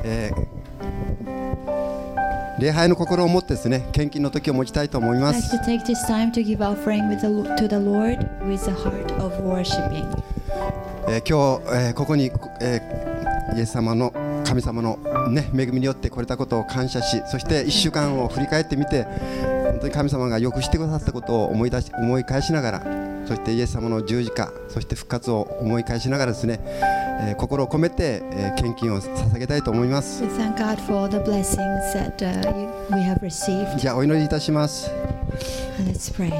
礼拝の心を持ってですね、献金の時を持ちたいと思います。 I'd like to take this time to give offering to the Lord with the heart of worshiping. 今日、ここに、イエス様の神様の、ね、恵みによって来れたことを感謝し、そして1週間を振り返ってみて、本当に神様がよくしてくださったことを思い返しながら、そしてイエス様の十字架、そして復活を思い返しながらですね、心を込めて、献金を捧げたいと思います。 We thank God for the blessings that we have received. じゃあお祈りいたします。 Let's pray.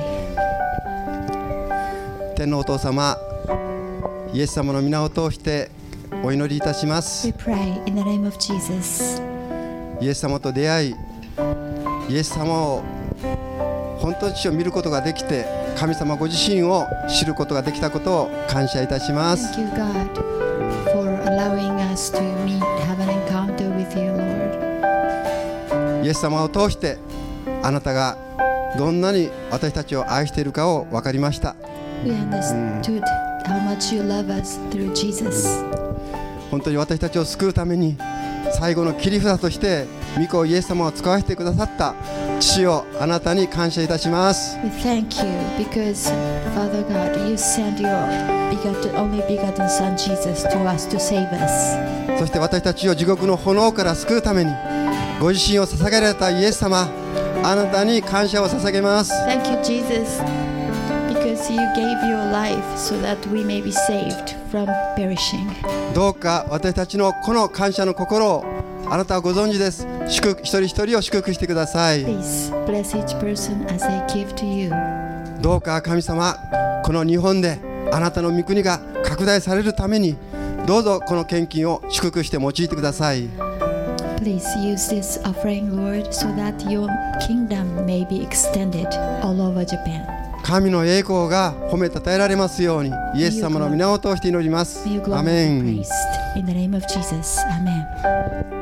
天のお父様、イエス様の皆を通してお祈りいたします。 We pray in the name of Jesus. イエス様と出会い、イエス様を本当に父を見ることができて、神様ご自身を知ることができたことを感謝いたします。 Thank you, God, for allowing us to have an encounter with you, Lord. イエス様を通してあなたがどんなに私たちを愛しているかを分かりました。 We understood how much you love us through Jesus. 本当に私たちを救うために最後の切り札として御子イエス様を使わせてくださった父をあなたに感謝いたします。 We thank you because, Father God, you sent your only begotten Son Jesus to us to save us. そして私たちを地獄の炎から救うためにご自身を捧げられたイエス様、あなたに感謝を捧げます。 Thank you, Jesus, because you gave your life so that we may be saved from perishing. どうか私たちのこの感謝の心をあなたはご存知です。一人一人を祝福してください。 Please bless each person as they give to you. どうか神様、この日本であなたの御国が拡大されるためにどうぞこの献金を祝福して用いてください。 Please use this offering, Lord, so that your kingdom may be extended all over Japan. 神の栄光が褒めたたえられますように、イエス様の皆を通して祈ります。 May your ア glory メ be ン。 praised. In the name of Jesus. Amen.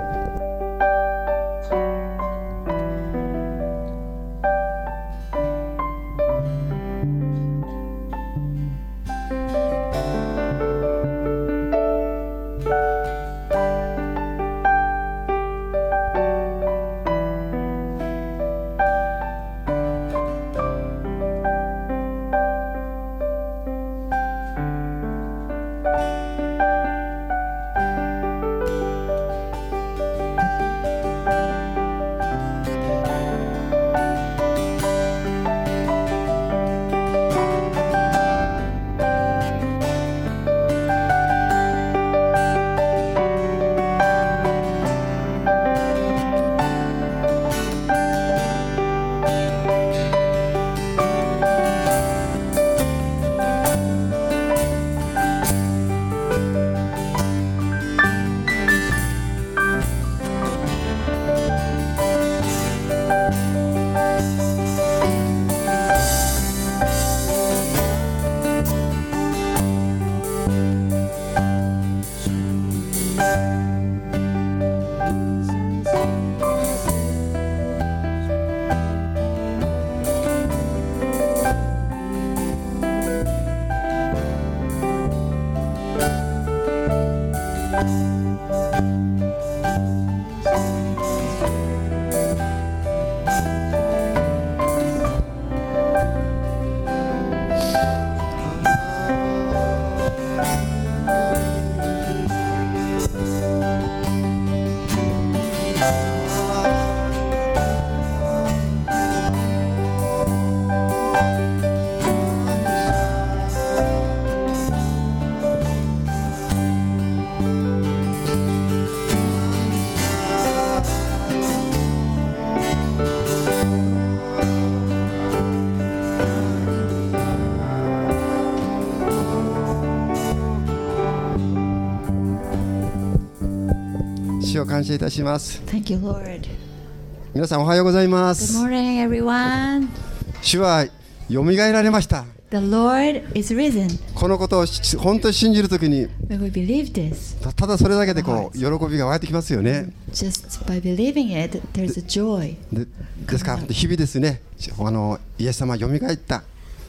主を感謝いたします。 Thank you, Lord. 皆さんおはようございま Good す。 morning, everyone. 主はよみがえられました。 The Lord is risen. このことを本当に信じるときに When we believe this, ただそれだけでこう喜びが湧いてきますよね。 just by believing it, there's a joy. ですから日々ですね、イエス様はよみがえった、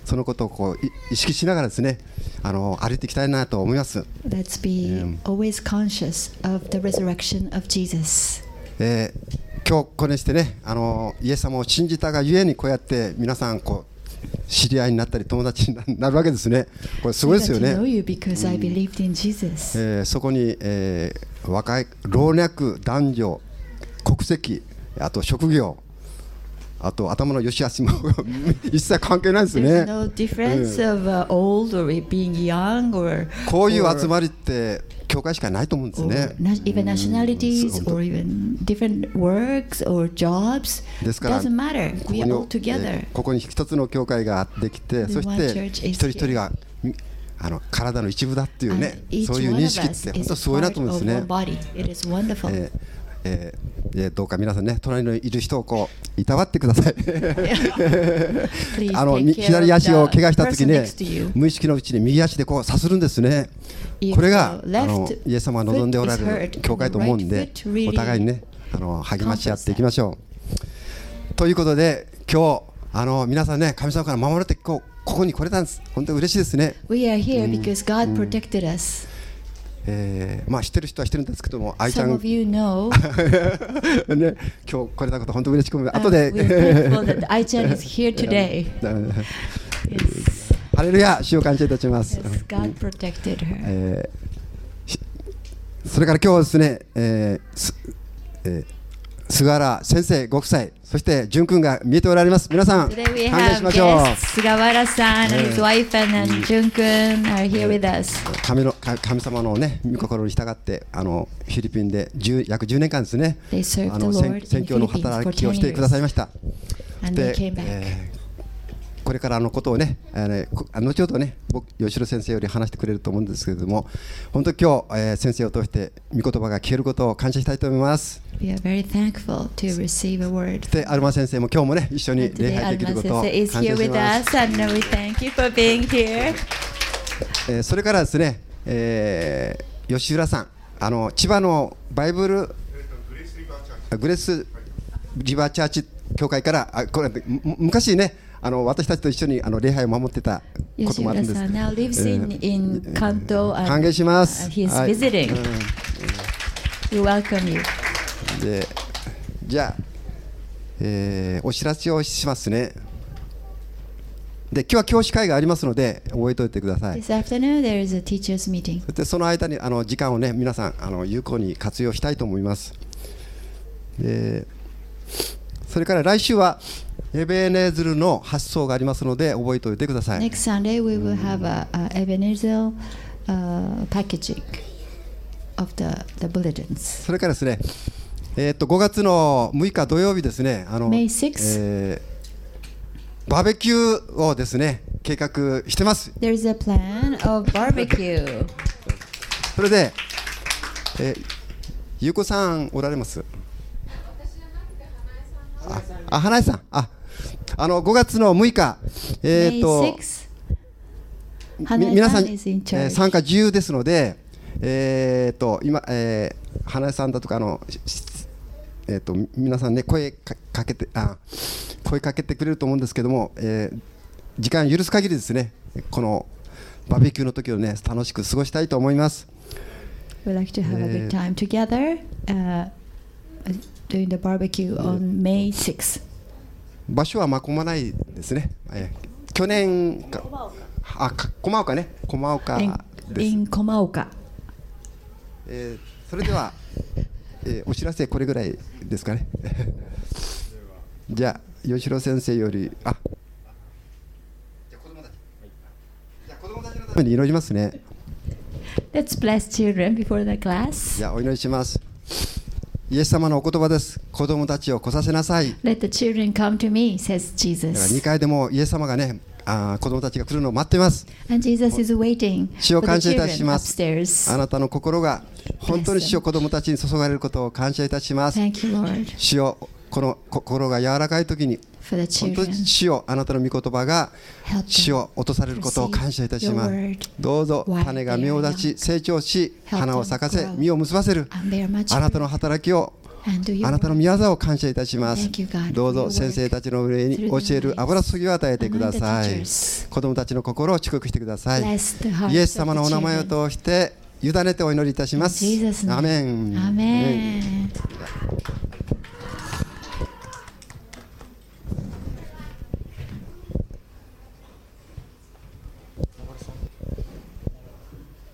そのことをこう意識しながらですね、歩いていきたいなと思います。 Let's be always conscious of the resurrection of Jesus. 今日これしてね、イエス様を信じたがゆえにこうやって皆さんこう知り合いになったり友達になるわけですね。これすごいですよね。そこに、若い老若男女国籍、あと職業、あと頭の良し悪しも一切関係ないですね。こういう集まりって教会しかないと思うんですね。 Even nationalities or even different works or jobs. ですから doesn't matter. We are all together. ここに一つの教会ができて、そして一人一人が体の一部だっていうね、そういう認識って本当すごいなと思うんですね。どうか皆さんね、隣にいる人をこういたわってください。左足を怪我した時ね、無意識のうちに右足でこうさするんですね。これがイエス様が望んでおられる教会と思うんで、お互いにね励まし合っていきましょう。ということで今日皆さんね、神様から守られてここに来れたんです。本当に嬉しいですね。 We are here because God protected us. まあ知ってる人は知ってるんですけども、愛ちゃん Some of you know ね、今日来れたこと本当に嬉しく思います。後で we're thankful that Ai Chan is here today. Yes. ハレルヤ、主を感謝いたします。 Yes, God protected her. それから今日はですね、菅原先生ご夫妻、そして淳君が見えておられます。皆さん歓 Today we 迎し have ましょう。 guests. Sugawara-san and his wife and Jun-kun are here with us. 神様のね、御心に従ってフィリピンで約10年間ですね、 They served the Lord in 宣教の Philippines 働 for きを 10 してくださいました。 and they で came back. これからのことをね、後ほどね、吉野先生より話してくれると思うんですけれども、本当に今日、先生を通して御言葉が聞けることを感謝したいと思います。 We are very thankful to receive a word. で、アルマ先生も今日もね、一緒に And 礼 today 拝できる Alma ことを感 Sensei is 謝 here し with ま us and we thank you for being here. す。それからですね、吉浦さん、千葉のバイブルグレースリバーチャーチ教会から、これ昔ね、私たちと一緒に礼拝を守ってたこともあるんです。 Yoshida-san now lives in Kanto 歓迎します。 and he is visiting. We welcome you. で、じゃあ、お知らせをしますね。で、今日は教師会がありますので覚えておいてください。 This afternoon there is a teachers meeting. で、その間に時間をね、皆さん有効に活用したいと思います。で、それから来週はエベネズルの発送がありますので覚えておいてください。 Next Sunday we will have a Ebenezer packaging of the bulletins. それからですね、5月の6日土曜日ですね、 May 6th. バーベキューをですね計画してます。 There is a plan of barbecue. それで、ゆうこさんおられます？花江さん、5月の6日、 May 6th. 皆さん、 Hanae-san is in charge. 参加自由ですので、今、花江さんだとか皆さんね声かけてくれると思うんですけども、時間許す限りですね、このバーベキューの時をね楽しく過ごしたいと思います。 We'd like to have a good time together doing the barbecue on May 6th. 場所は駒内ですね。去年か駒岡ね、駒岡です。 In Komaoka. それでは、お知らせこれぐらいですかね。じゃあ吉野先生よりじゃあ子供たちのために祈りますね。 Let's bless children before the class. じゃあお祈りします。イエス様のお言葉です。子供たちを来させなさい。 Let the children come to me, says だから Jesus. 2階でもイエス様がね、子供たちが来るのを待っています。 And Jesus is waiting 主を for 感 the 謝いたし children ます。 upstairs. あなたの心が本当に主を子供たちに注がれることを感謝いたします。 Thank you, Lord, 主をこの心が柔らかい時に for the 本当 children. に主をあなたの御言葉が Help 主 them を落とされることを感謝いたします。 your word どうぞ while 種が芽を出し成長し Help 花を咲かせ them grow 実を結ばせる and bear much あなた fruit. の働きを and do your あなたの work. 御業を感謝いたします。 Thank you, God, どう for ぞ your 先生 work たちの上に through 教 their える lives. 油注ぎを与えてくだ Among the さい。 teachers. 子供たちの心を祝福してください。 Bless the イエ hearts ス様 of の the お名前を children. 通して委ねてお祈りいたします。 In Jesus' name. アメン。 Amen.